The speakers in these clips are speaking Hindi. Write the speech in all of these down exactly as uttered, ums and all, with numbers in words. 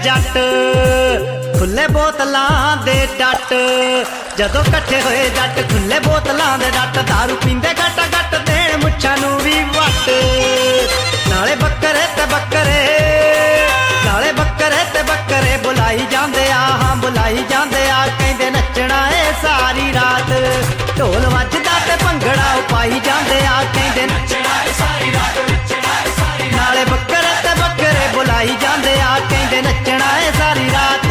जट खुले बोतलां दे डट जदों कट्ठे होए जट खुले बोतलां दे डट दारू पींदे घट घट देण मुच्छां नूं वी वट नाले बकरे ते बकरे नाले बकरे ते बकरे बुलाई जांदे आ हां बुलाई जांदे आ कहंदे नचना ए सारी रात ढोल वजदा ते भंगड़ा पाई जांदे आ कहंदे नचना ए सारी रात नचना ए सारी नाले बकरे ते बकरे बुलाई जांदे आ कहंदे नचना ए सारी रात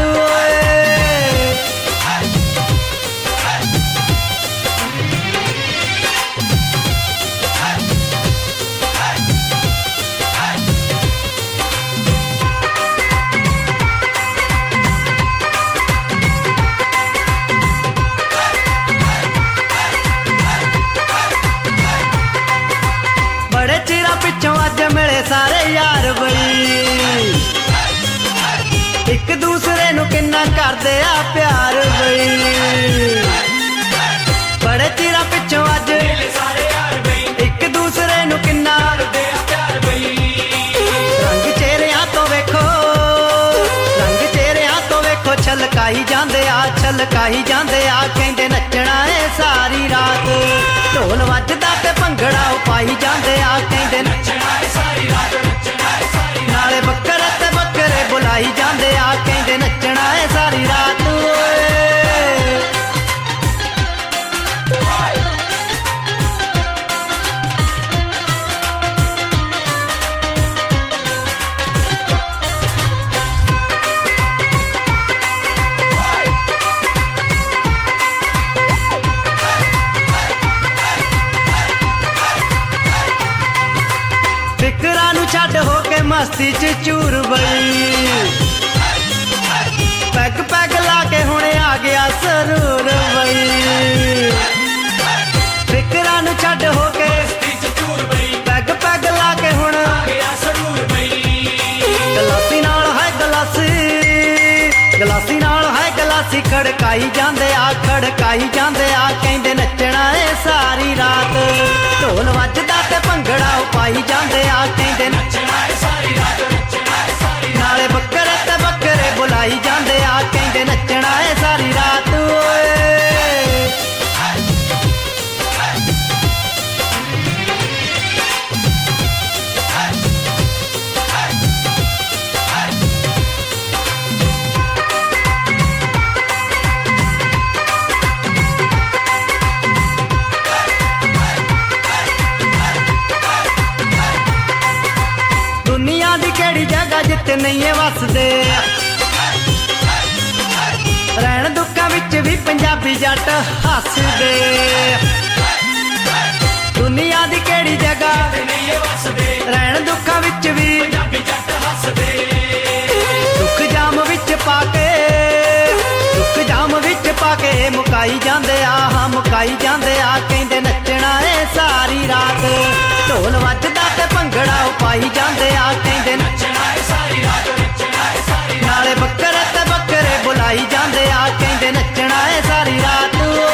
पिछों अज मिले सारे यार बई एक दूसरे नू किन्ना करदे आ प्यार बई बड़े चिरा पिछों अज मिले सारे यार बई एक दूसरे नू किन्ना करदे आ प्यार बई रंग चेहरियां तो वेखो रंग चेहरियां तो वेखो छलकाई जांदे आ छलकाई जांदे आ कहंदे नचना ए सारी रात ढोल वजदा ते भंगड़ा पाई जांदे आ कहंदे नचना ए सारी रात नचना ए सारी नाले बकरे ते बकरे बुलाई जांदे आ कहंदे नचना ए सारी रात फिकरां नू छड्ड हो के मस्ती च चूर बई पैग पैग ला के हुणे आ गया सरूर बई फिकरां नू छड्ड हो के मस्ती च चूर बई पैग पैग ला के हुण आ गया सरूर बई गलासी नाल है गलासी गलासी नाल है गलासी खड़काई जांदे आ खड़काई जांदे आ कहंदे नचना ए सारी रात ढोल वजदा ते भंगड़ा पाई जांदे आ कहंदे नचना ए सारी रात नचना ए सारी नाले बकरे ते बकरे बुलाई जांदे आ कहंदे नचना ए सारी रात दुनिया दी केड़ी जगह जित्ते नहीं है वसदे रैण दुखा विच भी पंजाबी जट हसदे दुनिया दी केड़ी जगह रैण दुखा विच भी पंजाबी जट हसदे दुख जाम विच पाके दुख जाम विच पाके मुकाई जांदे आ हां मुकाई जांदे आ कहंदे नचना ए सारी रात ढोल वजदा ते भंगड़ा पाई जांदे आ कहंदे नचना ए सारी रात नचना ए सारी नाले बकरे ते बकरे बुलाई जांदे आ कहंदे नचना ए सारी रात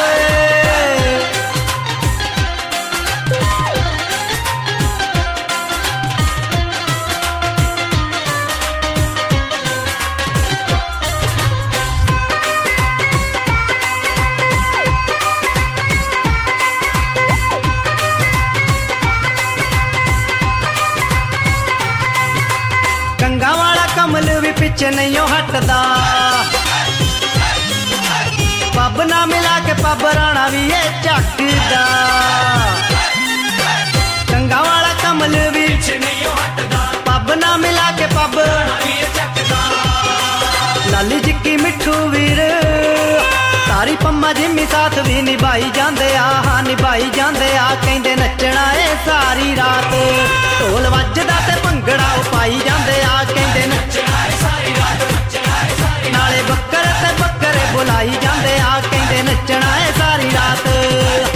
कंगा वाला कमल भी पिछे नहीं हटदा पब ना मिला के पब राणा भी ये चकदा कंगा वाला कमल भी पिछे नहीं हटदा पब ना मिला के पब राणा भी ये चकदा लाली जिक्की मिठू वीर सारी पम्मा जिम्मी साथ भी निभाई जांदे आ हां निभाई जांदे आ कहंदे नचना ए सारी रात ढोल वजदा ते भंगड़ा पाई जांदे आ कहंदे नचना ए सारी रात नचना ए सारी नाले बकरे ते बकरे बुलाई जांदे आ कहंदे नचना ए सारी रात